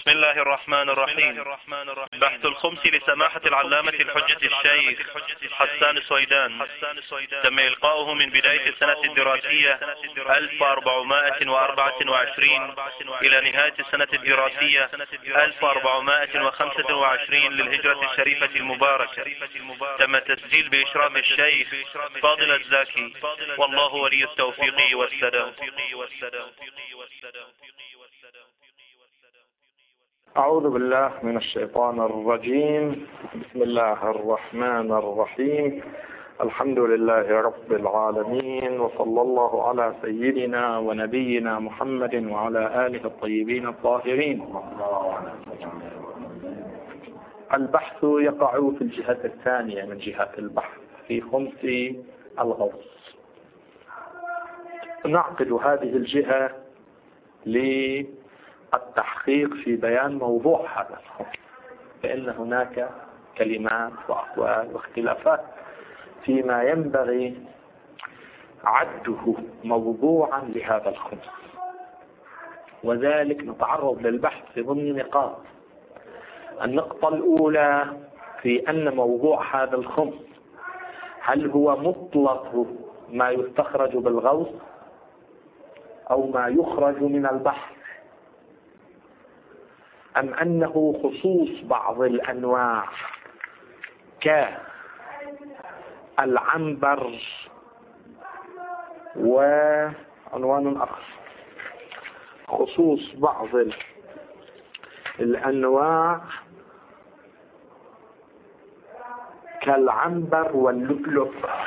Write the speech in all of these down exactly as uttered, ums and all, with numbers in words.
بسم الله الرحمن الرحيم. بحث الخمس لسماحة العلامة الحجة الشيخ حسان السويدان. تم إلقاؤه من بداية السنة الدراسية ألف وأربعمائة وأربعة وعشرين إلى نهاية السنة الدراسية ألف وأربعمائة وخمسة وعشرين للهجرة الشريفة المباركة. تم التسجيل بإشراف الشيخ فاضل الزاكي، والله ولي التوفيق والسداد. أعوذ بالله من الشيطان الرجيم. بسم الله الرحمن الرحيم. الحمد لله رب العالمين، وصلى الله على سيدنا ونبينا محمد وعلى آله الطيبين الطاهرين. البحث يقع في الجهة الثانية من جهات البحث في خمس الغوص. نعقد هذه الجهة للتحقيق في بيان موضوع هذا الخمس، فإن هناك كلمات وأقوال واختلافات فيما ينبغي عده موضوعا لهذا الخمس، وذلك نتعرض للبحث في ضمن نقاط. النقطة الأولى في أن موضوع هذا الخمس هل هو مطلق ما يستخرج بالغوص أو ما يخرج من البحر، أم أنه خصوص بعض الأنواع كالعنبر وعنوان آخر، خصوص بعض الأنواع كالعنبر واللؤلؤ.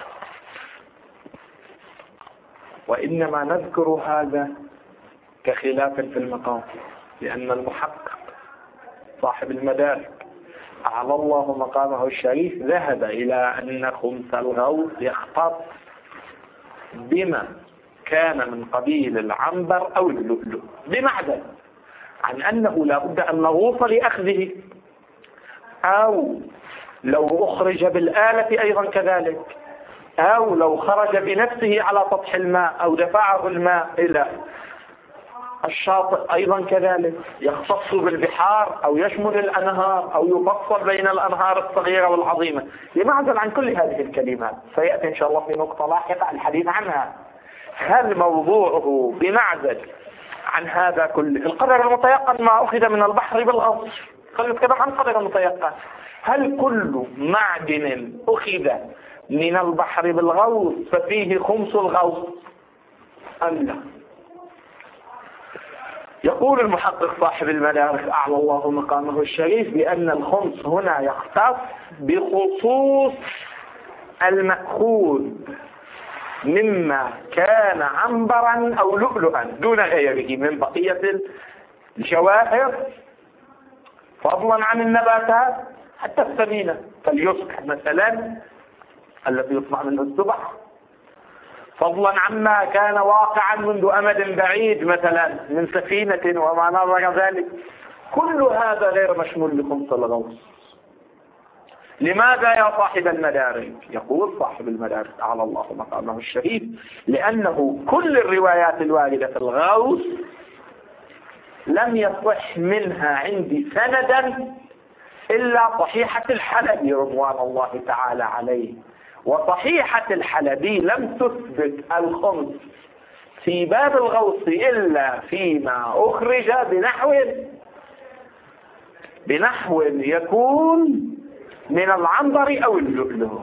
وإنما نذكر هذا كخلاف في المقام، لأن المحقق صاحب المدارك أعلى الله مقامه الشريف ذهب إلى أن خمس الغوص يختص بما كان من قبيل العنبر أو اللؤلؤ، بمعزل عن أنه لا بد أن نغوص لأخذه، أو لو أخرج بالآلة أيضا كذلك، أو لو خرج بنفسه على سطح الماء أو دفعه الماء إلى الشاطئ أيضا كذلك، يختص بالبحار أو يشمل الأنهار أو يفصل بين الأنهار الصغيرة والعظيمة، بمعزل عن كل هذه الكلمات. سيأتي إن شاء الله في نقطة لاحقة الحديث عنها. هل موضوعه بمعزل عن هذا كله؟ القدر المتيقن ما أخذ من البحر بالغوص، خلينا نتكلم عن القدر المتيقن. هل كل معدن أخذ من البحر بالغوص ففيه خمس الغوص أم لا؟ يقول المحقق صاحب المدارك أعلى الله مقامه الشريف بأن الخمس هنا يختص بخصوص المأخوذ مما كان عنبرا أو لؤلؤا دون غيره من بقية الجواهر، فضلا عن النباتات حتى الثمينة كاليسك مثلا الذي يصنع منه السبح، فضلا عما كان واقعا منذ أمد بعيد مثلا من سفينة وما نظر ذلك. كل هذا غير مشمول لخمس الغوص. لماذا يا صاحب المدارك؟ يقول صاحب المدارك أعلى الله مقامه الشريف لأنه كل الروايات الواردة في الغوص لم يصح منها عندي سندا إلا صحيحة الحلبي رضوان الله تعالى عليه، وصحيحة الحلبي لم تثبت الخمس في باب الغوص إلا فيما أخرج بنحو بنحو يكون من العنبر أو اللؤلؤ.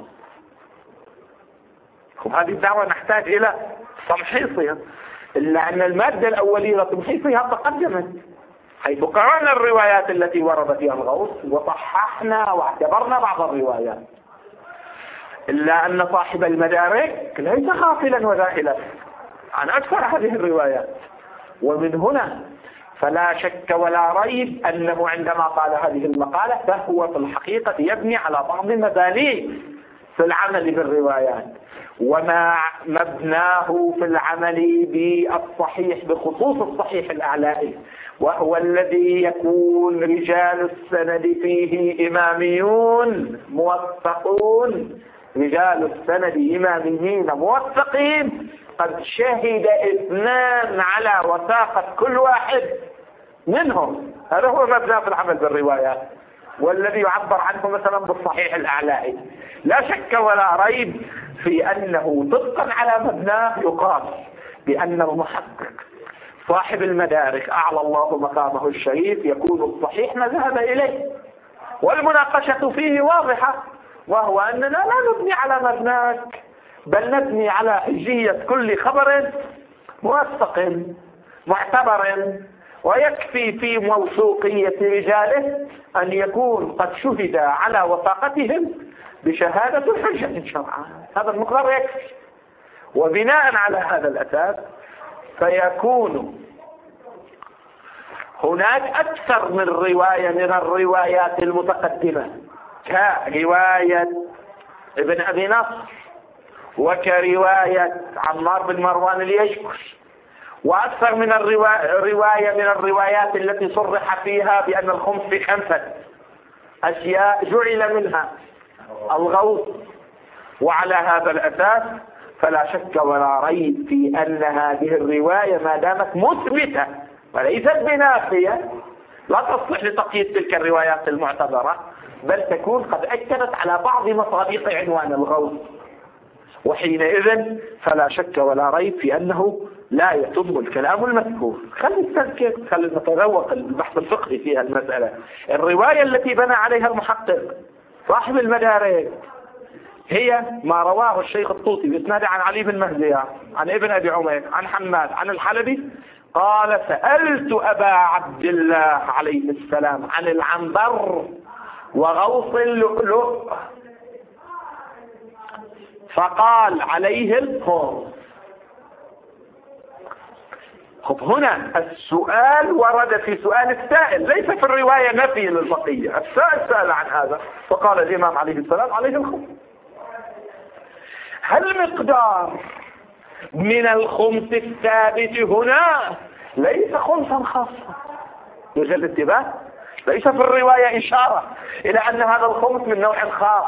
هذه الدعوة نحتاج إلى تمحيصها، إلا أن المادة الأولية تمحيصها تقدمت، حيث قرأنا الروايات التي ورد فيها الغوص وصححنا واعتبرنا بعض الروايات، إلا أن صاحب المدارك ليس غافلا وذاهلا عن أكثر هذه الروايات. ومن هنا فلا شك ولا ريب أنه عندما قال هذه المقالة فهو في الحقيقة يبني على بعض مبانيه في العمل بالروايات، وما مبناه في العمل بالصحيح بخصوص الصحيح الأعلائي، وهو الذي يكون رجال السند فيه إماميون موثقون، رجال السند إماميين موثقين، قد شهد اثنان على وثاقة كل واحد منهم. هذا هو مبنى في العمل بالروايات، والذي يعبر عنه مثلا بالصحيح الأعلائي. لا شك ولا ريب في أنه طبقا على مبناه يقال بأن المحقق صاحب المدارك أعلى الله مقامه الشريف يكون الصحيح ما ذهب إليه، والمناقشة فيه واضحة، وهو أننا لا نبني على مبناك، بل نبني على حجية كل خبر موثق معتبر، ويكفي في موثوقية رجاله أن يكون قد شهد على وثاقتهم بشهادة الحجة شرعا. هذا المقدار يكفي. وبناء على هذا الأساس فيكون هناك أكثر من رواية من الروايات المتقدمة كرواية ابن أبي نصر، وكرواية عمار بن مروان اليشكر، وأكثر من الرواية من الروايات التي صرح فيها بأن الخمس في خمسة أشياء جعل منها الغوث. وعلى هذا الأساس فلا شك ولا ريب في أن هذه الرواية ما دامت مثبتة وليست بنافية لا تصلح لتقييد تلك الروايات المعتبرة، بل تكون قد أكدت على بعض مصادق عنوان الغوث، وحينئذ فلا شك ولا ريب في أنه لا يتم الكلام المذكور. خلي نستذكر، خلي نتذوق البحث الفقهي في المسألة. الرواية التي بنى عليها المحقق صاحب المدارك هي ما رواه الشيخ الطوطي بإسناد عن علي بن مهدية عن ابن أبي عمير عن حماد عن الحلبي قال: سألت أبا عبد الله عليه السلام عن العنبر وغوص اللؤلؤ فقال عليه الخمس. خب هنا السؤال ورد في سؤال السائل، ليس في الرواية نفي للبقية. السائل سأل عن هذا فقال الإمام عليه السلام عليه الخمس. هل مقدار من الخمس الثابت هنا ليس خمسا خاصا؟ يوجد الانتباه، ليس في الرواية إشارة إلى أن هذا الخمس من نوع خاص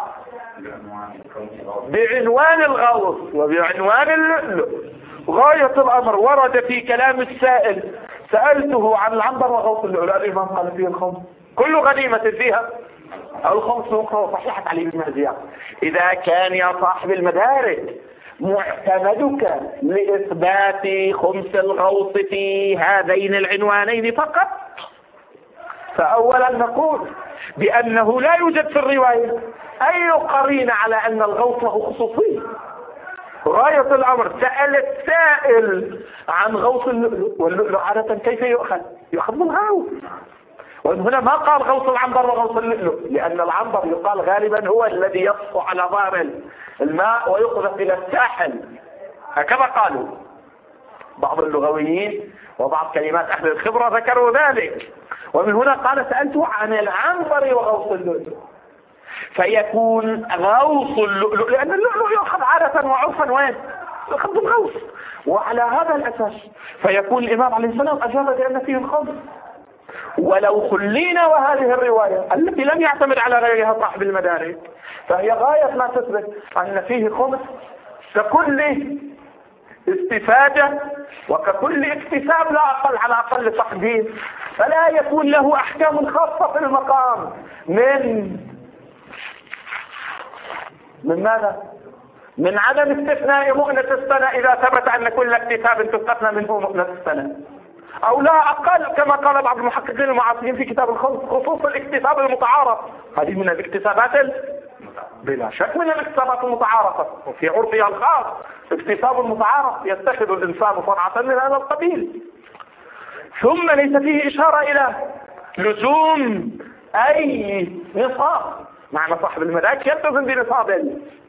بعنوان الغوث وبعنوان اللؤلؤ. غاية الأمر ورد في كلام السائل: سألته عن العنبر وغوث اللؤلؤ. الإمام قال فيه الخمس، كل غنيمة فيها الخمس وقوة صحيحة علي بن مهدية. إذا كان يا صاحب المدارك معتمدك لإثبات خمس الغوث في هذين العنوانين فقط، فأولا نقول بأنه لا يوجد في الرواية أي قرينة على أن الغوث له خصوصية. غاية الأمر سأل السائل عن غوث اللؤلؤ، واللؤلؤ عادة كيف يؤخذ؟ يؤخذ من غوث. ومن هنا ما قال غوث العنبر وغوث اللؤلؤ، لأن العنبر يقال غالبا هو الذي يصفو على ظهر الماء ويقذف إلى الساحل، هكذا قالوا بعض اللغويين وبعض كلمات أهل الخبرة ذكروا ذلك. ومن هنا قال: سألته عن العنبر وغوث اللؤلؤ، فيكون غوث اللؤلؤ، لأن اللؤلؤ يأخذ عادة وعرفا وين؟ يأخذ بالغوث. وعلى هذا الأساس فيكون الإمام عليه السلام أجاب بأن فيه الخمس. ولو خلينا وهذه الرواية التي لم يعتمد على غيرها صاحب المدارك فهي غاية ما تثبت أن فيه خمس ككل استفادة وككل اكتساب لا أقل على أقل تقدير، فلا يكون له أحكام خاصة في المقام من من ماذا؟ من عدم استثناء مؤنة السنة إذا ثبت أن كل اكتساب تستثنى منه مؤنة السنة، أو لا أقل كما قال بعض المحققين المعاصرين في كتاب الخمس خصوص الاكتساب المتعارف. هذه من الاكتسابات بلا شك من الاكتسابات المتعارفة، وفي عرفها الخاص اكتساب المتعارف يتخذ الإنسان صنعة من هذا القبيل. ثم ليس فيه إشارة إلى لزوم أي نصاب، معنى صاحب المدارك يلتزم بنصاب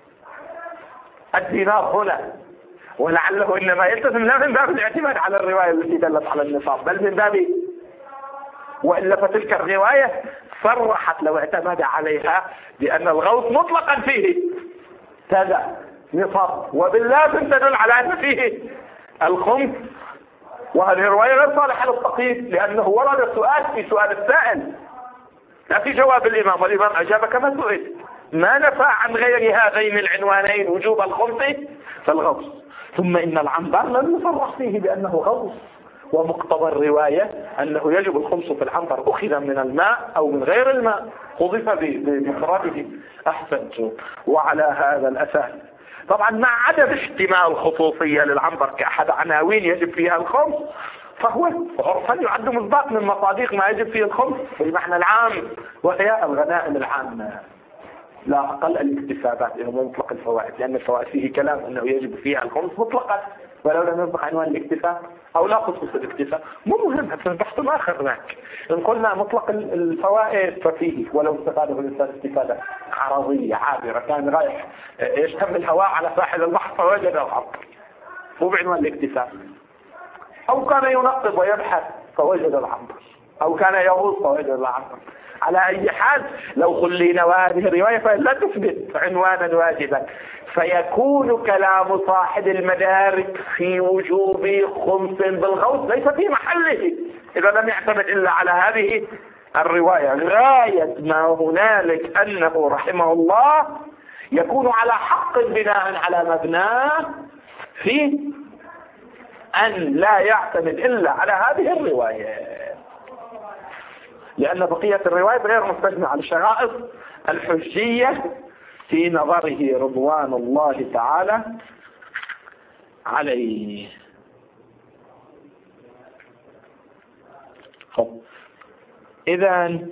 الدينار هنا، ولعله إنما يلتزم لا من باب الاعتماد على الرواية التي دلت على النصاب، بل من باب وإلا فتلك الرواية صرحت لو اعتمد عليها بأن الغوث مطلقا فيه كذا نصاب، وباللازم تدل على أن فيه الخمس. وهذه الرواية غير صالحة للتقييد، لأنه ورد سؤال في سؤال السائل لا في جواب الإمام، والإمام أجاب كما سئل، ما نفى عن غير هذين العنوانين وجوب الخمس فالغوث. ثم إن العنبر لم يصرح فيه بأنه غوث، ومقتضى الرواية أنه يجب الخمس في العنبر أخذ من الماء أو من غير الماء قذف بمفرده. أحسنت. وعلى هذا الأساس طبعا مع عدم احتمال الخصوصية للعنبر كأحد عناوين يجب فيها الخمس، فهو عرفا يعد مصداق من مصادق ما يجب فيه الخمس بالمعنى العام، وهي الغنائم العامة لا أقل الاكتسابات إنه مطلق الفوائد، لأن الفوائد فيه كلام أنه يجب فيها الخمس مطلقا ولو لم يطلق عنوان الاكتساب أو لا خصوص الاكتساب. مو مهم، هذا البحث آخر هناك. إن قلنا مطلق الفوائد ففيه ولو استفاده الإنسان استفادة عرضية عابرة، كان رايح يشتم الهواء على ساحل البحر فوجد العنبر مو بعنوان الاكتساب، أو كان ينقب ويبحث فوجد العنبر، أو كان يغوص فوجد العنبر. على أي حال لو خلينا وهذه الرواية فلا تثبت عنوانا واجبا، فيكون كلام صاحب المدارك في وجوب خمس بالغوث ليس في محله إذا لم يعتمد إلا على هذه الرواية. غاية ما هنالك أنه رحمه الله يكون على حق بناء على مبناه في أن لا يعتمد إلا على هذه الرواية، لأن بقية الرواية غير مستجمعة على الشرائط الحجية في نظره رضوان الله تعالى عليه. إذن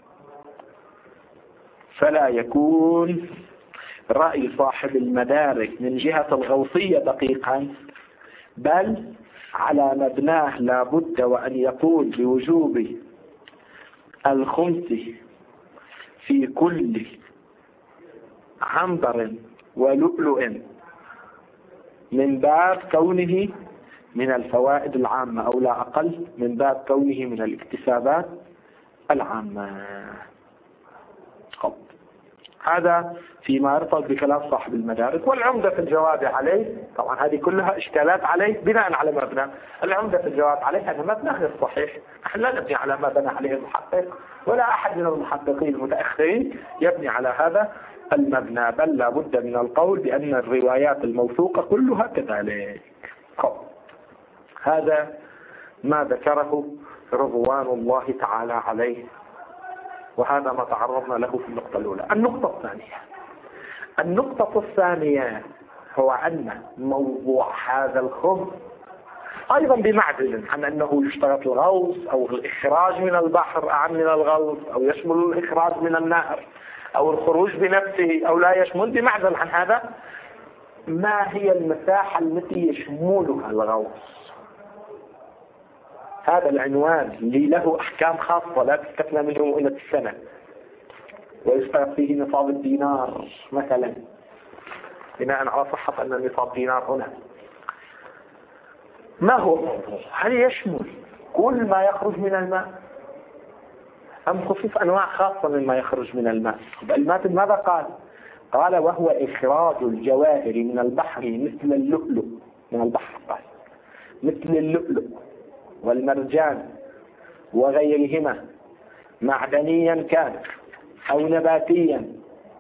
فلا يكون رأي صاحب المدارك من جهة الغوصية دقيقا، بل على مبناه لا بد وأن يقول بوجوب الخمس في كل عنبر ولؤلؤ من باب كونه من الفوائد العامة أو لا أقل من باب كونه من الاكتسابات العامة. خب. هذا فيما يرتبط بكلام صاحب المدارك. والعمدة في الجواب عليه، طبعا هذه كلها إشكالات عليه بناء على مبنى. العمدة في الجواب عليه أن مبنى غير صحيح، نحن لا نبني على ما بنى عليه المحقق ولا أحد من المحققين المتأخرين يبني على هذا المبنى، بل لا بد من القول بأن الروايات الموثوقة كلها كذلك. هذا ما ذكره رضوان الله تعالى عليه، وهذا ما تعرضنا له في النقطة الأولى. النقطة الثانية النقطة الثانية هو أن موضوع هذا الخبز أيضا بمعزل عن أنه يشترط الغوص أو الإخراج من البحر أعم من الغوص، أو يشمل الإخراج من النهر أو الخروج بنفسه أو لا يشمل. بمعزل عن هذا، ما هي المساحة التي يشملها الغوص؟ هذا العنوان اللي له أحكام خاصة لا تستثنى منه مؤونة السنة، ويشترط فيه نصاب الدينار مثلا بناء على صحة أن النصاب دينار هنا. ما هو الموضوع؟ هل يشمل كل ما يخرج من الماء أم خصوص أنواع خاصة مما يخرج من الماء؟ الماتن ماذا قال؟ قال وهو إخراج الجواهر من البحر مثل اللؤلؤ من البحر، قال مثل اللؤلؤ والمرجان وغيرهما معدنيا كان أو نباتيا.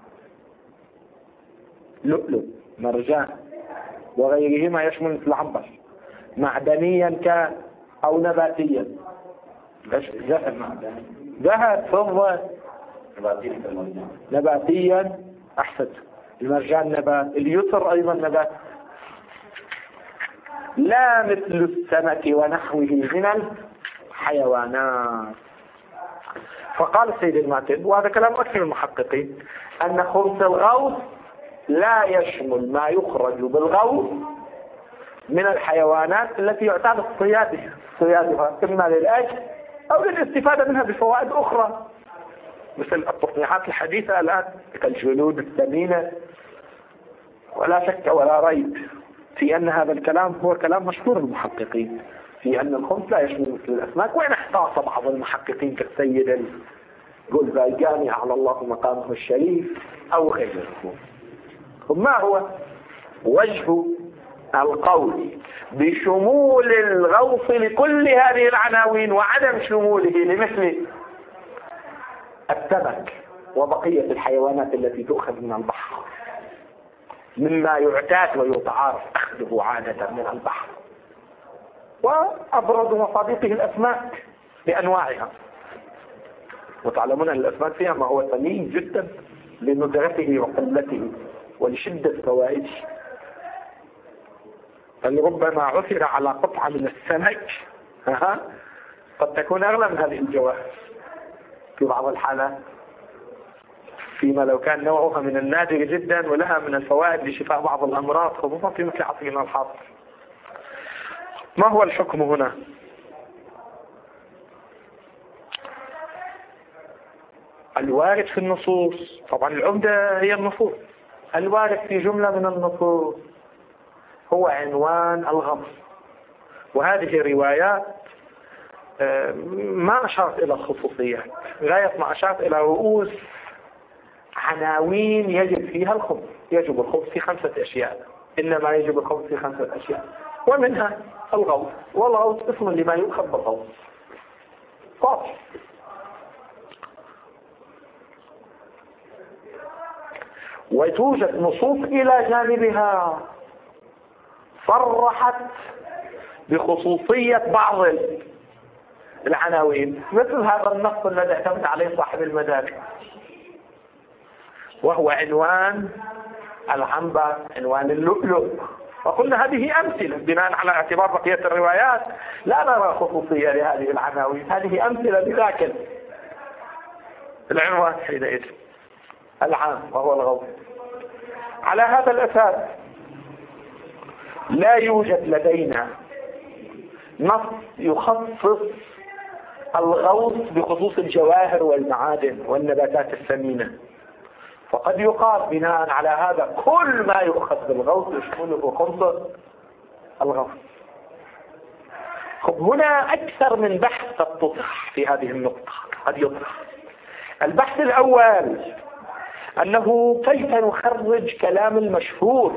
لؤلؤ مرجان وغيرهما يشمل مثل العنبر، معدنيا كان أو نباتيا. ذهب ذهب فضة نباتيا. أحسن. المرجان نبات، اليسر أيضا نبات. لا مثل السمك ونحوه من الحيوانات. فقال السيد الماتن، وهذا كلام أكثر المحققين، أن خمس الغوث لا يشمل ما يخرج بالغوث من الحيوانات التي يعتاد الصيادها صيادها إما للأكل أو للاستفادة منها بفوائد أخرى، مثل التصنيعات الحديثة الآن كالجلود الثمينة. ولا شك ولا ريب في أن هذا الكلام هو كلام مشهور المحققين في أن الخمس لا يشمل مثل الأسماك، وإن احتاط بعض المحققين كالسيد الجولبايجاني على الله مقامه الشريف أو غيره. ما هو وجه القول بشمول الغوص لكل هذه العناوين وعدم شموله لمثل السمك وبقية الحيوانات التي تؤخذ من البحر مما يعتاد ويتعارف أخذه عادة من البحر؟ وأبرز مصادقه الأسماك بأنواعها. وتعلمون أن الأسماك فيها ما هو ثمين جدا لندرته وقلته ولشدة فوائده، بل ربما عثر على قطعة من السمك ها قد تكون أغلى من هذه الجواهر في بعض الحالات، فيما لو كان نوعها من النادر جدا ولها من الفوائد لشفاء بعض الأمراض، خصوصا في مثل عصرنا الحاضر. ما هو الحكم هنا؟ الوارد في النصوص، طبعا العمدة هي النصوص، الوارد في جملة من النصوص هو عنوان الغمر، وهذه الروايات ما أشارت إلى الخصوصيات، غاية ما أشارت إلى رؤوس عناوين يجب فيها الخبز. يجب الخبز في خمسة أشياء، إنما يجب الخبز في خمسة أشياء، ومنها الغوث، والغوث اسم لما يؤخذ بالغوث واضح. وتوجد نصوص إلى جانبها صرحت بخصوصية بعض العناوين، مثل هذا النص الذي اعتمد عليه صاحب المدارك، وهو عنوان العنبر، عنوان اللؤلؤ. وقلنا هذه أمثلة بناء على اعتبار بقية الروايات لا نرى خصوصية لهذه العناوين، هذه أمثلة لذاك العنوان حينئذ العام وهو الغوث. على هذا الأساس لا يوجد لدينا نص يخصص الغوث بخصوص الجواهر والمعادن والنباتات الثمينة، فقد يقال بناء على هذا كل ما يؤخذ بالغوث يشمله خمسة الغوث. خب هنا أكثر من بحث قد تطرح في هذه النقطة، قد يطرح. البحث الأول أنه كيف نخرج كلام المشهور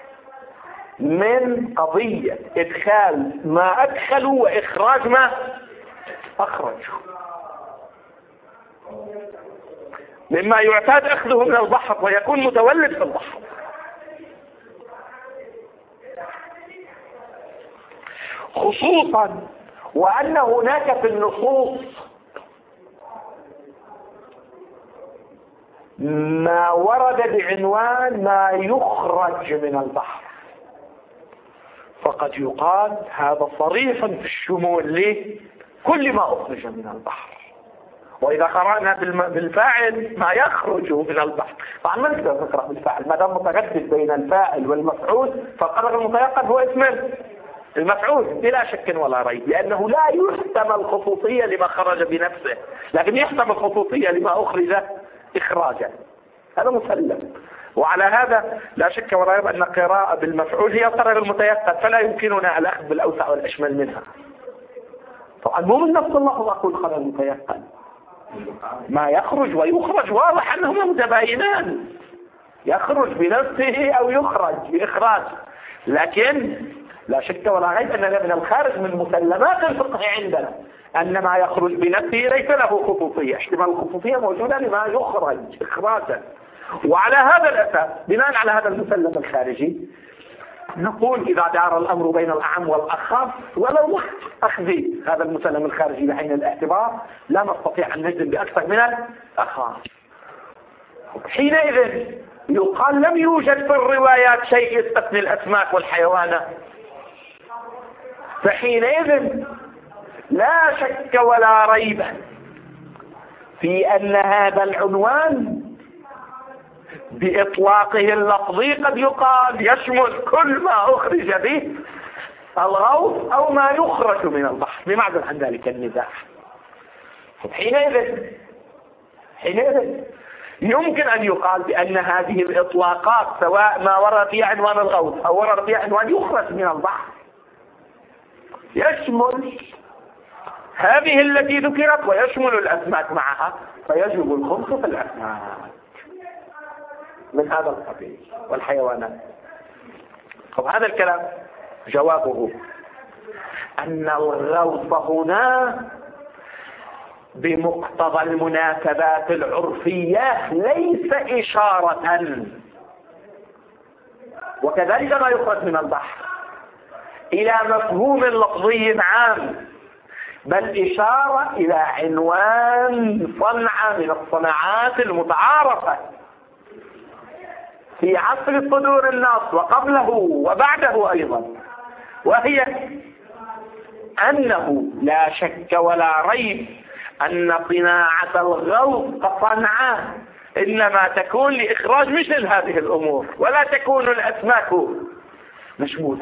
من قضية إدخال ما أدخلوا وإخراج ما أخرجوا، مما يعتاد أخذه من البحر ويكون متولد في البحر. خصوصا وأن هناك في النصوص ما ورد بعنوان ما يخرج من البحر، فقد يقال هذا صريح في الشمول لكل ما أخرج من البحر. وإذا قرأنا بالفاعل ما يخرج من البحر، طبعا ما نقدر نقرأ بالفاعل ما دام متردد بين الفاعل والمفعول، فالقدر المتيقن هو اسم المفعول بلا شك ولا ريب، لأنه لا يحتمل خصوصية لما خرج بنفسه، لكن يحتمل خصوصية لما أخرج إخراجا، هذا مسلم. وعلى هذا لا شك ولا ريب أن قراءة بالمفعول هي القدر المتيقن، فلا يمكننا الأخذ بالأوسع والأشمل منها. طبعا مو من نفس اللفظ أقول قدر متيقن، ما يخرج ويخرج واضح أنهما متباينان، يخرج بنفسه أو يخرج بإخراج، لكن لا شك ولا ريب أننا من الخارج من مسلمات الفقه عندنا أن ما يخرج بنفسه ليس له خصوصية، احتمال الخصوصية موجودة لما يخرج إخراجا. وعلى هذا الأساس بناء على هذا المسلم الخارجي نقول إذا دار الأمر بين الأعم والأخف ولو أخذ هذا المسلم الخارجي بعين الاعتبار لا نستطيع أن نجزم بأكثر من الأخف. حينئذ يقال لم يوجد في الروايات شيء يستثني الأسماك والحيوانات، فحينئذ لا شك ولا ريب في أن هذا العنوان بإطلاقه اللفظي قد يقال يشمل كل ما أخرج به الغوث أو ما يخرج من البحر بمعزل عن ذلك النزاع. حينئذ حينئذ يمكن أن يقال بأن هذه الإطلاقات سواء ما ورد فيها عنوان الغوث أو ورد فيها عنوان يخرج من البحر يشمل هذه التي ذكرت ويشمل الأسماك معها، فيجب الخمس في الأسماك من هذا القبيل والحيوانات. طب هذا الكلام جوابه أن الغوث هنا بمقتضى المناسبات العرفية ليس إشارة، وكذلك ما يخرج من البحر إلى مفهوم لفظي عام، بل إشارة إلى عنوان صنعة من الصناعات المتعارفة في عصر صدور النص وقبله وبعده أيضا، وهي أنه لا شك ولا ريب أن صناعة الغوص كصنعة إنما تكون لإخراج مثل هذه الأمور، ولا تكون الأسماك مشمولة.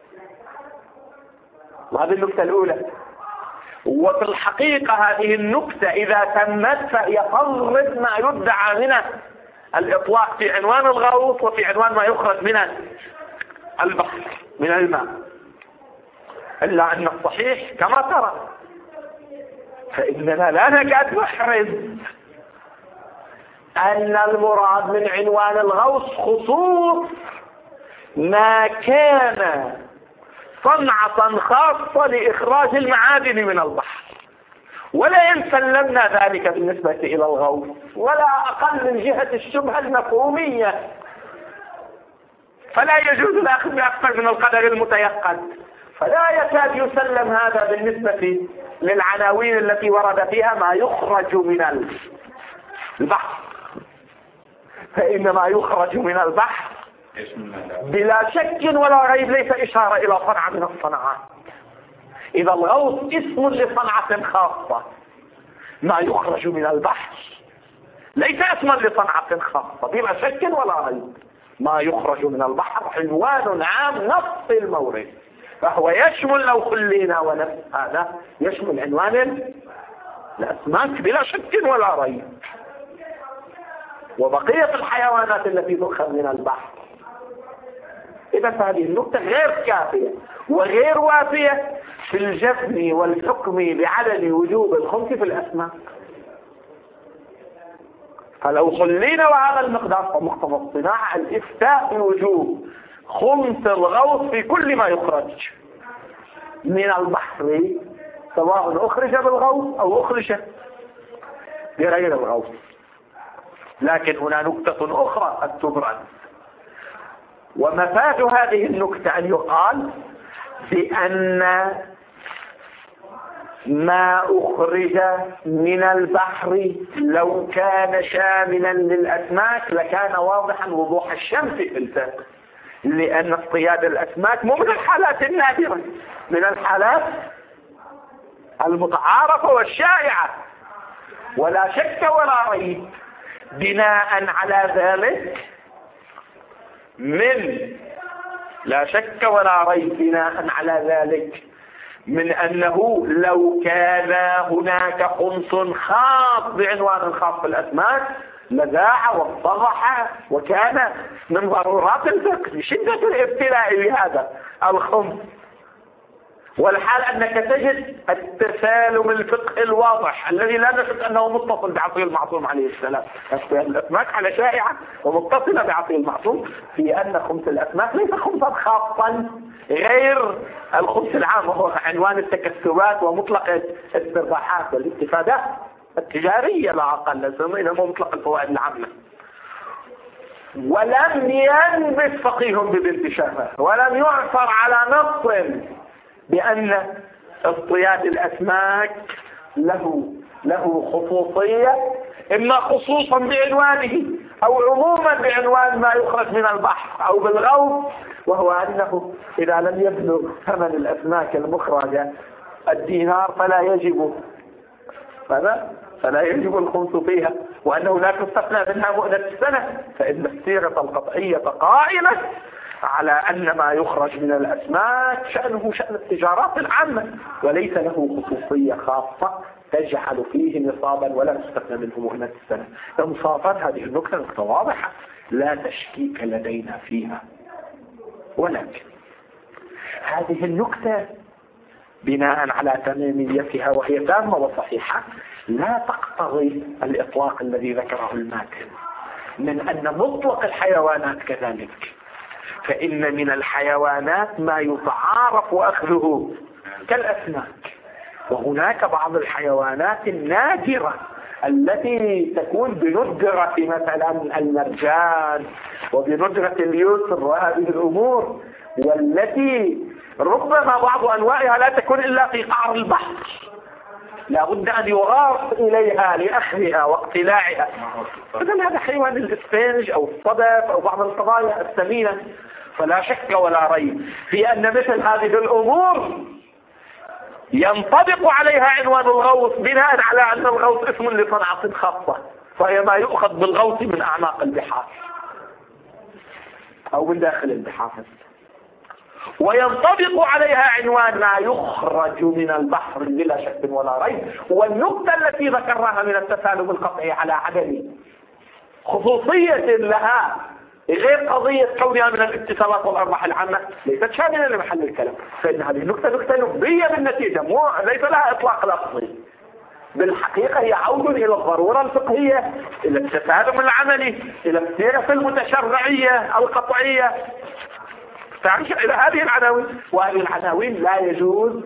وهذه النقطة الأولى. وفي الحقيقة هذه النقطة إذا تمت فهي تضرب ما يدعى من الإطلاق في عنوان الغوص وفي عنوان ما يخرج من البحر من الماء، إلا أن الصحيح كما ترى فإننا لا نكاد نحرز أن المراد من عنوان الغوص خصوص ما كان صنعة خاصة لإخراج المعادن من البحر، ولا إن سلمنا ذلك بالنسبة إلى الغوص، ولا أقل من جهة الشبهة المفهومية، فلا يجوز الأخذ بأكثر من القدر المتيقن، فلا يكاد يسلم هذا بالنسبة للعناوين التي ورد فيها ما يخرج من البحر، فإن ما يخرج من البحر بلا شك ولا ريب ليس إشارة إلى صنعة من الصناعات. إذا الغوص اسم لصنعة خاصة، ما يخرج من البحر ليس اسما لصنعة خاصة بلا شك ولا ريب. ما يخرج من البحر عنوان عام نص المورد، فهو يشمل لو خلينا ونفس هذا يشمل عنوان الأسماك بلا شك ولا ريب، وبقية الحيوانات التي تؤخذ من البحر. إذا هذه النقطة غير كافية وغير وافية في الجزم والحكم بعدم وجوب الخمس في الأسماك. فلو خلينا وهذا المقدار فمقتضى الصناعة الإفتاء بوجوب خمس الغوص في كل ما يخرج من البحر، سواء أخرج بالغوص أو أخرج بغير الغوص. لكن هنا نقطة أخرى قد تبرز، ومفاد هذه النقطة أن يقال بأن ما أخرج من البحر لو كان شاملا للأسماك لكان واضحا وضوح الشمس في الفقه، لأن اصطياد الأسماك مو من الحالات النادرة، من الحالات المتعارفة والشائعة، ولا شك ولا ريب. بناء على ذلك من لا شك ولا ريب بناء على ذلك من أنه لو كان هناك خمس خاص بعنوان خاص بالأسماك لذاع واتضح وكان من ضرورات الفقه لشدة الابتلاء بهذا الخمس، والحال أنك تجد التسالم الفقهي الواضح الذي لا نشك أنه متصل بعصر المعصوم عليه السلام. اصطياد الأسماك على شائعة ومتصلة بعصر المعصوم في أن خمس الأسماك ليس خمسا خاصا غير الخمس العام، وهو عنوان التكسبات ومطلق الاسترباحات والاستفادات التجارية لا أقل، إنما مطلق الفوائد العامة. ولم ينبت فقيه ببنت شهوة، ولم يعثر على نص بأن اصطياد الأسماك له له خصوصية، إما خصوصا بعنوانه أو عموما بعنوان ما يخرج من البحر أو بالغوص، وهو أنه إذا لم يبلغ ثمن الأسماك المخرجة الدينار فلا يجب فلا فلا يجب الخمس فيها، وأنه لا تستثنى منها مؤنة السنة، فإن السيرة القطعية قائمة على أن ما يخرج من الأسماك شأنه شأن التجارات العامة، وليس له خصوصية خاصة تجعل فيه نصابا ولا تستثنى منه مؤنة السنة. انصافات هذه النقطة نقطة واضحة لا تشكيك لدينا فيها، ولكن هذه النقطة بناء على تماميتها وهي تامة وصحيحة لا تقتضي الإطلاق الذي ذكره الماتن من أن مطلق الحيوانات كذلك، فإن من الحيوانات ما يتعارف أخذه كالأسماك، وهناك بعض الحيوانات النادرة التي تكون بندرة مثلا المرجان وبندرة اليسر وهذه الأمور، والتي ربما بعض أنواعها لا تكون إلا في قعر البحر، لا بد أن يغاص إليها لأخذها واقتلاعها. مثل هذا حيوان الإسفنج أو الصدف أو بعض القضايا الثمينة. فلا شك ولا ريب في أن مثل هذه الأمور ينطبق عليها عنوان الغوص، بناء على أن الغوص اسم لصنعة خاصة، فهي ما يؤخذ بالغوص من أعماق البحار أو من داخل البحار، وينطبق عليها عنوان ما يخرج من البحر بلا شك ولا ريب. والنقطة التي ذكرناها من التسالم القطعي على عدم خصوصية لها غير قضية كونها من الاتصالات والأرباح العامة ليست شاملة لمحل الكلام، فإن هذه النقطة نقطة نقدية بالنتيجة، مو ليس لها إطلاق لفظي، بالحقيقة هي عود إلى الضرورة الفقهية، إلى التسالم العملي، إلى السيرة المتشرعية القطعية، إلى هذه العناوين. وهذه العناوين لا يجوز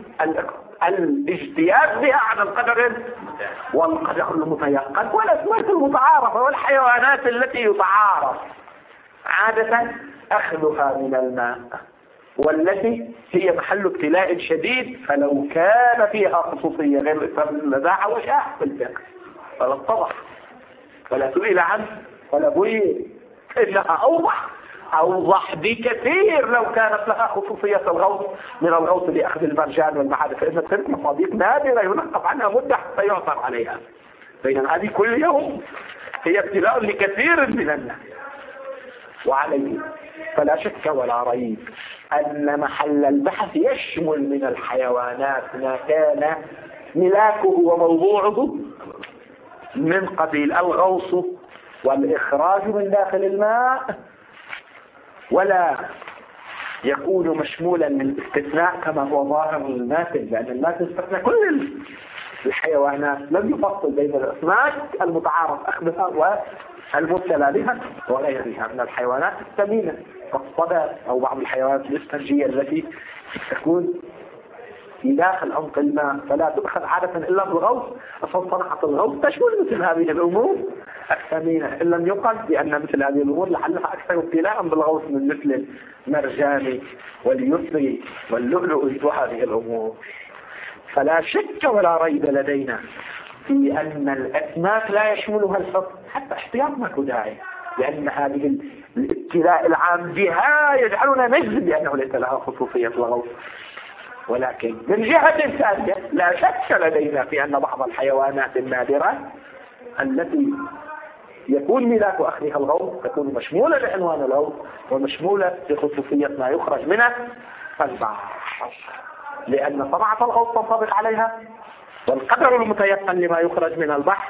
الاجتياز بها عن القدر والقدر المتيقن والأسماك المتعارفة والحيوانات التي يتعارف عادة أخذها من الماء، والتي هي محل ابتلاء شديد، فلو كان فيها خصوصية غير النزاعة وشاح في الفقه فلا اتضح ولا سئل عنه ولا بين، إنها أوضح أوضح بكثير لو كانت لها خصوصية الغوص من الغوص لأخذ المرجان والمعادن، فإن تلك مصادق نادرة ينقب عنها مدة حتى يعثر عليها، بينما هذه كل يوم هي ابتلاء لكثير من الناس. وعليه فلا شك ولا ريب أن محل البحث يشمل من الحيوانات ما كان ملاكه وموضوعه من قبيل الغوص والإخراج من داخل الماء، ولا يكون مشمولا للاستثناء كما هو ظاهر الماثل، لأن الماثل استثنى كل الحيوانات، لم يفصل بين الأسماك المتعارف أخذها والمبتلى بها وغيرها من الحيوانات الثمينة كالصدى أو بعض الحيوانات الإسفنجية التي تكون في داخل عمق الماء فلا تؤخذ عادة إلا بالغوص. أصلا صنعة الغوص تشمل مثل هذه الأمور الثمينة، إن لم يقل بأن مثل هذه الأمور لعلها أكثر ابتلاء بالغوص من مثل المرجان واليسري واللؤلؤ وهذه الأمور. فلا شك ولا ريب لدينا في أن الأسماك لا يشملها الحكم، حتى احتياط ما داعي، لأن هذه الابتلاء العام بها يجعلنا نجزم بأنه ليس لها خصوصية الغوص. ولكن من جهة ثانية لا شك لدينا في أن بعض الحيوانات النادرة التي يكون ملاك أخذها الغوص تكون مشمولة بعنوان الغوص ومشمولة بخصوصية ما يخرج منه البحر، لأن صنعة الغوص تنطبق عليها، والقدر المتيقن لما يخرج من البحر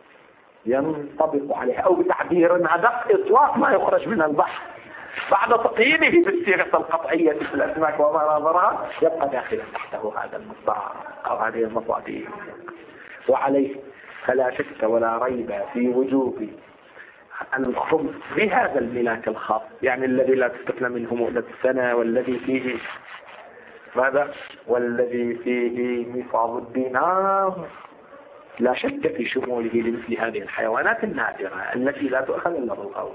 ينطبق عليها، أو بتعبير أدق إطلاق ما يخرج من البحر بعد تقييمه بالسيرة القطعية في الأسماك وما نظرها يبقى داخلا تحته هذا المصدر أو هذه المصادر. وعليه فلا شك ولا ريب في وجوب الخبز بهذا الملاك الخاص، يعني الذي لا تستثنى منه مؤنة السنة، والذي فيه ماذا؟ والذي فيه مفعظ الدينار، لا شك في شموله لمثل هذه الحيوانات النادرة التي لا تؤخذ إلا بالغوص.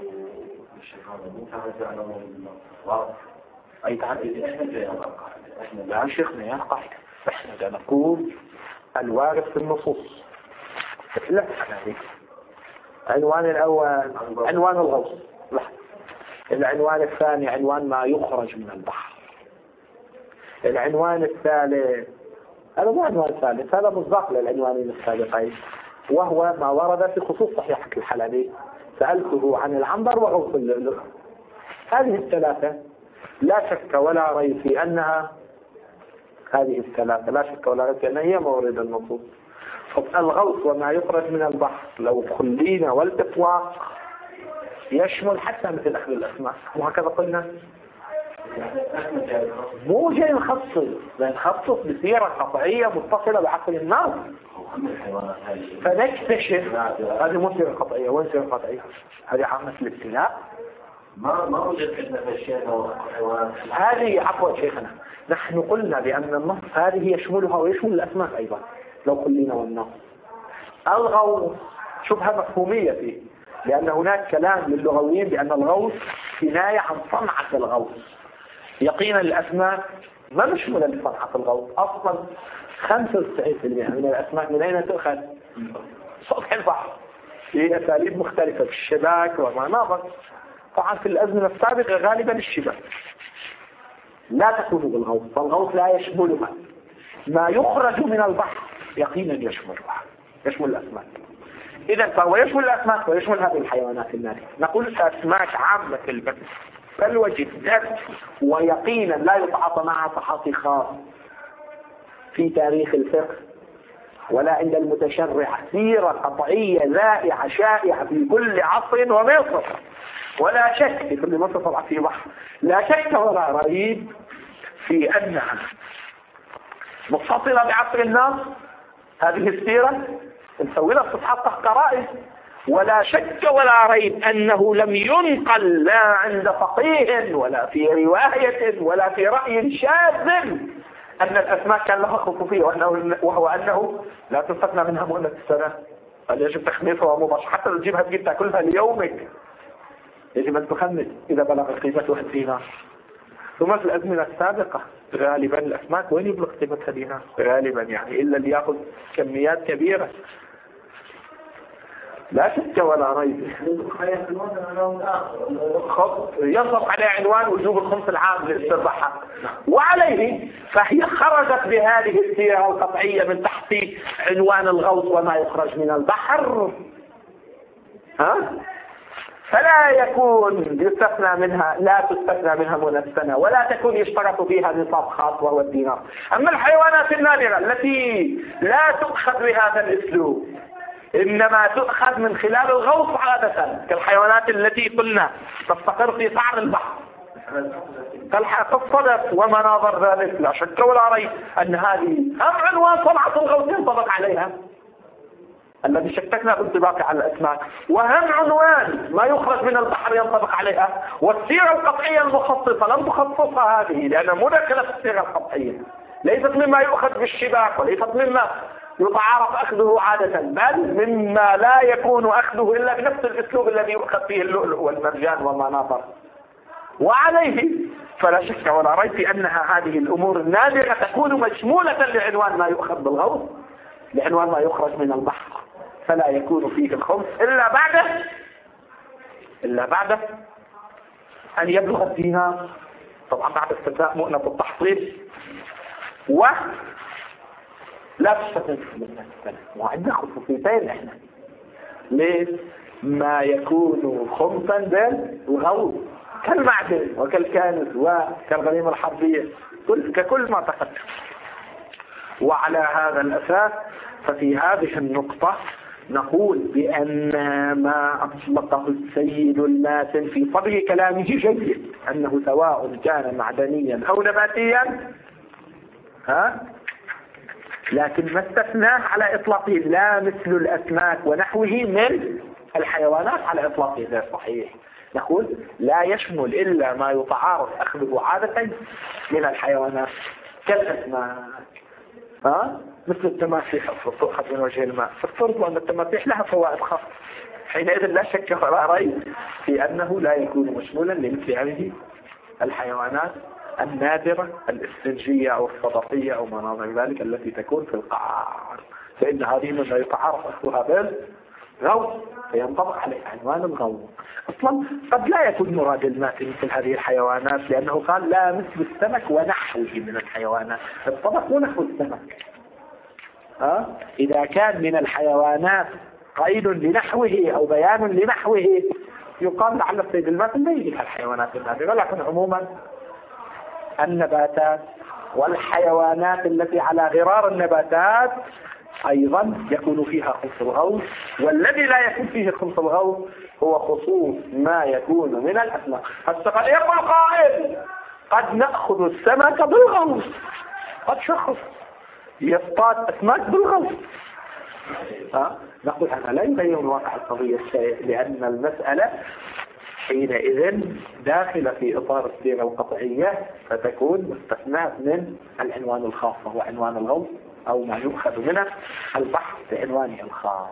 أي تعدد لا شيخنا يا قاعدة، احنا نقول الوارد في النصوص. لا عنوان الأول عنوان الغوص، لا. العنوان الثاني عنوان ما يخرج من البحر. العنوان الثالث هذا مو عنوان ثالث، هذا مصداق للعنوانين السابقين، وهو ما ورد في خصوص صحيحة الحلبي، سألته عن العنبر وغوص اللؤلؤ. هذه الثلاثة لا شك ولا ريب في أنها هذه الثلاثة لا شك ولا ريب في أنها هي مورد النصوص. الغوص وما يخرج من البحر لو خلينا والإطلاق يشمل حتى مثل أخذ الأسماك، وهكذا قلنا مو جاي نخصص نخصص بسيرة قطعية متصلة بعقل الناس فنكتشف هذه مو سيرة قطعية. وين سيرة قطعية؟ هذه عامة الابتلاء، ما ما وجدت عندنا الشيء أو حيوان. هذه عفوا شيخنا، نحن قلنا بأن النص هذه يشملها ويشمل الأسماك أيضا لو قلنا والنص. الغوص شبهة مفهومية فيه، لأن هناك كلام للغويين بأن الغوص كناية عن صنعة الغوص. يقينا الأسماك ما مشمولة بصنعة الغوص أصلا. خمسة وتسعين بالمئة من الأسماك من أين تؤخذ؟ سطح البحر في أساليب مختلفة في الشباك وما نظر. طبعا في الأزمنة السابقة غالبا الشباك لا تكون بالغوص، فالغوص لا يشملها. ما يخرج من البحر يقينا يشملها، يشمل الأسماك. إذا فهو يشمل الأسماك ويشمل هذه الحيوانات الناتئة. نقول الأسماك عامة البث بل جدا ويقينا لا يتعاطى معها تحاطي خاص في تاريخ الفقه ولا عند المتشرع. سيرة قطعية ذائعة شائعة في كل عصر ومصر، ولا شك في كل مصر طبعا في بحر، لا شك ولا ريب في أنها متصلة بعصر الناس. هذه السيرة نسوي لها صفحات تحت قرائز، ولا شك ولا ريب أنه لم ينقل لا عند فقيه ولا في رواية ولا في رأي شاذ أن الأسماك كان لها خصوصية، وأنه وهو أنه لا تستثنى منها مؤنة السنة، بل يجب تخميصها مباشرة. حتى لو تجيبها تجيب تاكلها ليومك يجب أن تخمس إذا بلغ قيمتها الدينار. ثم في الأزمنة السابقة غالبا الأسماك وين يبلغ قيمتها دينار؟ غالبا يعني إلا اللي يأخذ كميات كبيرة. لا شك ولا ريب ينصب عليه عنوان وجوب الخمس العام للاسترباحات، وعليه فهي خرجت بهذه السيرة القطعية من تحت عنوان الغوص وما يخرج من البحر. ها؟ فلا يكون يستثنى منها، لا تستثنى منها من السنة، ولا تكون يشترط فيها نصاب خاص وهو الدينار. أما الحيوانات النادرة التي لا تؤخذ بهذا الأسلوب إنما تؤخذ من خلال الغوص عادة، كالحيوانات التي قلنا تستقر في قعر البحر كالصدف ومناظر ذلك، لا شك ولا ريب أن هذه هم عنوان صنعة الغوص ينطبق عليها الذي شككنا بالانطباق على الأسماك، وهم عنوان ما يخرج من البحر ينطبق عليها. والسيرة القطعية المخصصة لم تخصصها هذه لأنها مو داخلة في السيرة القطعية، ليست مما يؤخذ بالشباك وليست مما يتعارف أخذه عادة، بل مما لا يكون أخذه إلا بنفس الأسلوب الذي يؤخذ فيه اللؤلؤ والمرجان والمناظر. وعليه فلا شك ولا ريب في أنها هذه الأمور النادرة تكون مشمولة لعنوان ما يؤخذ بالغوص، لعنوان ما يخرج من البحر، فلا يكون فيه الخمس إلا بعد إلا بعد أن يبلغ الدينار، طبعا بعد استثناء مؤنة التحصيل. و لا تستثنى من السنة، وعندنا خصوصيتين احنا ليه؟ ما يكون خمسا بالغوص كالمعدن وكالكانز وكالغنيمة الحربية ككل ما تقدم. وعلى هذا الأساس ففي هذه النقطة نقول بأن ما أطلقه السيد الماتن في صدر كلامه جيد، أنه سواء كان معدنيا أو نباتيا، ها، لكن ما استثناه على إطلاقه لا مثل الأسماك ونحوه من الحيوانات على إطلاقه غير صحيح. نقول لا يشمل إلا ما يتعارض أخذه عادة من الحيوانات كالأسماك، ها، مثل التماسيح تؤخذ من وجه الماء. فافترض أن التماسيح لها فوائد خاصة، حينئذ لا شك ولا ريب في أنه لا يكون مشمولا لمثل هذه الحيوانات النادرة الإسفنجية أو الصدفية أو مناظر ذلك التي تكون في القعر، فإن هذه مما يتعارف أخذها بالغوص فينطبق عليه عنوان الغوص. أصلا قد لا يكون مراد الماتن مثل هذه الحيوانات، لأنه قال لا مثل السمك ونحوه من الحيوانات، الطبق ونحو السمك. أه؟ إذا كان من الحيوانات قيد لنحوه أو بيان لنحوه يقال لعل السيد الماتن لا يجيها الحيوانات النادرة، لكن عموما النباتات والحيوانات التي على غرار النباتات أيضا يكون فيها خمس الغوص، والذي لا يكون فيه خمس الغوص هو خصوص ما يكون من الأسماك. فقد يقول قائل قد نأخذ السمك بالغوص، قد شخص يصطاد أسماك بالغوص، ها؟ نقول هذا لا يغير الواقع القضية الشيء، لأن المسألة حينئذ داخلة في إطار السيرة القطعية، فتكون مستثناة من العنوان الخاص وهو عنوان الغوص أو ما يؤخذ منه البحث بعنوانه الخاص.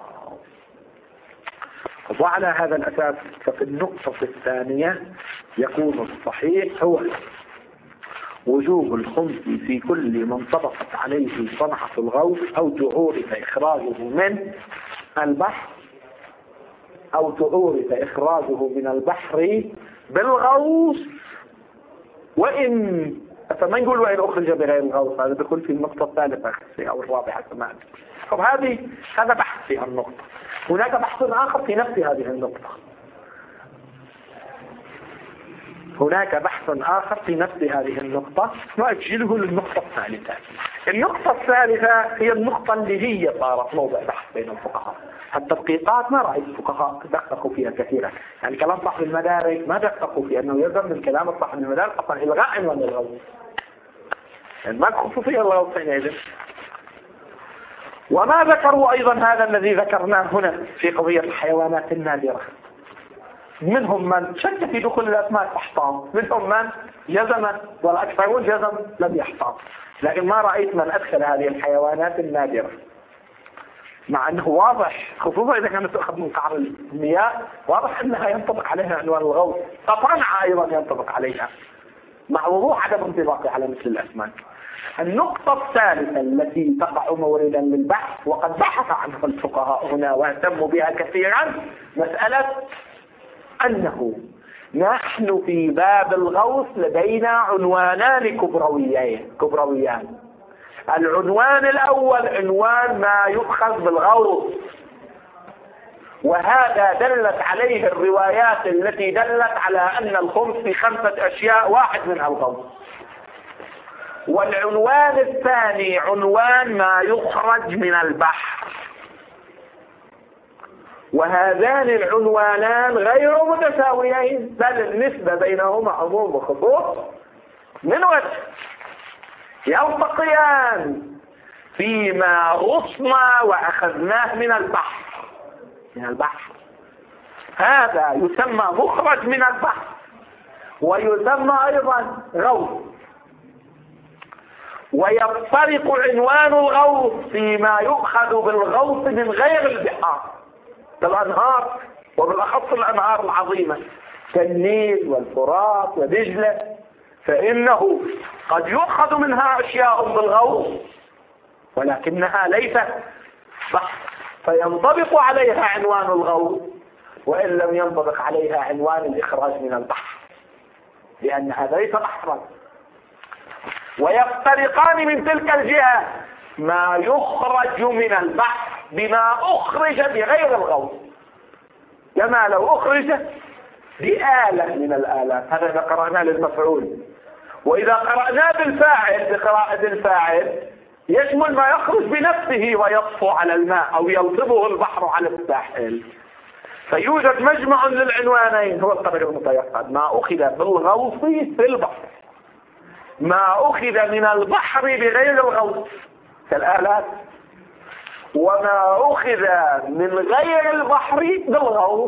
وعلى هذا الأساس ففي النقطة الثانية يكون الصحيح هو وجوب الخمس في كل من طبقت عليه صنعة الغوث أو تعورف إخراجه من البحر أو تعورف إخراجه من البحر بالغوث، وإن فما نقول وإن أخرج بغير الغوث، هذا دخل في النقطة الثالثة أو الرابعة كمان. طب هذه هذا بحث في النقطة. هناك بحث آخر في نفس هذه النقطة. هناك بحث آخر في نفس هذه النقطة نؤجله للنقطة الثالثة. النقطة الثالثة هي النقطة اللي هي صارت موضع بحث بين الفقهاء. التدقيقات ما رأيت الفقهاء دققوا فيها كثيرا، يعني كلام صاحب المدارك ما دققوا في أنه يلزم من كلام صاحب المدارك أصلا إلغاء عنوان الغوث، يعني ما خصوصية الغوث حينئذ. وما ذكروا أيضا هذا الذي ذكرناه هنا في قضية الحيوانات النادرة. منهم من شك في دخول الأسماك أحطام، منهم من جزم والأكثرون جزم لم يحطام، لكن ما رأيت من أدخل هذه الحيوانات النادرة، مع أنه واضح خصوصا إذا كانت تأخذ من قعر المياه واضح أنها ينطبق عليها عنوان الغوث. قطرنعة أيضا ينطبق عليها مع وضوح عدم انطباقه على مثل الأسماك. النقطة الثالثة التي تقع موردا للبحث وقد بحث عنها الفقهاء هنا واهتموا بها كثيرا، مسألة أنه نحن في باب الغوث لدينا عنوانان كبرويان كبرويان العنوان الأول عنوان ما يؤخذ بالغوث، وهذا دلت عليه الروايات التي دلت على أن الخمس في خمسة أشياء واحد منها الغوث. والعنوان الثاني عنوان ما يخرج من البحر، وهذان العنوانان غير متساويين، بل النسبة بينهما عموم وخصوص من وجه، يلتقيان فيما غصنا وأخذناه من البحر من البحر هذا يسمى مخرج من البحر، ويسمى أيضا غوث. ويفترق عنوان الغوث فيما يؤخذ بالغوث من غير البحار، الأنهار وبالأخص الأنهار العظيمة كالنيل والفرات ودجلة، فإنه قد يؤخذ منها أشياء بالغوث ولكنها ليست بحر، فينطبق عليها عنوان الغوث وإن لم ينطبق عليها عنوان الإخراج من البحر، لأن هذا ليس بحرا. ويفترقان من تلك الجهة ما يخرج من البحر بما أخرج بغير الغوث، كما لو أخرج بآلة من الآلات، هذا إذا قرأنا للمفعول. وإذا قرأنا بالفاعل بقراءة الفاعل يشمل ما يخرج بنفسه ويطفو على الماء أو يلطبه البحر على الساحل. فيوجد مجمع للعنوانين هو القدر المتيقن، ما أخذ بالغوث في البحر، ما أخذ من البحر بغير الغوث كالآلات، وما أخذ من غير البحر بالغوث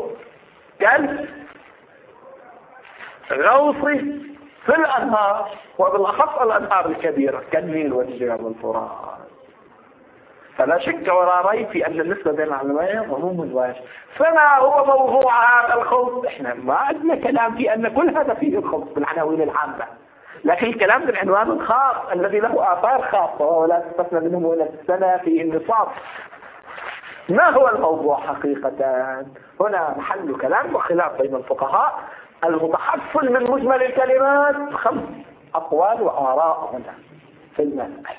كالغوث في الأنهار، وبالأخص الأنهار الكبيرة كالنيل والجبال والفرات. فلا شك ولا ريب في أن النسبة بين العلماء عموم الواجب. فما هو موضوع هذا الخمس؟ احنا ما عندنا كلام في أن كل هذا فيه الخمس بالعناوين العامة، لكن الكلام بالعنوان الخاص الذي له آثار خاصة ولا تستثنى منه ولا السنة في النصاب. ما هو الموضوع حقيقة؟ هنا محل كلام وخلاف بين الفقهاء. المتحصل من مجمل الكلمات خمس أقوال وآراء هنا في المسألة.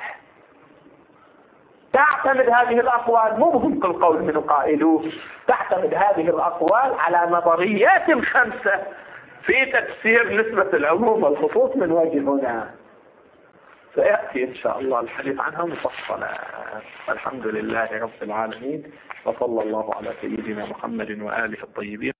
تعتمد هذه الأقوال، مو مهم كل قول من قائلوه، تعتمد هذه الأقوال على نظريات خمسة في تفسير نسبة العموم والخصوص من وجه هنا. سيأتي إن شاء الله الحديث عنها مفصلا. الحمد لله رب العالمين، وصلى الله على سيدنا محمد وآله الطيبين.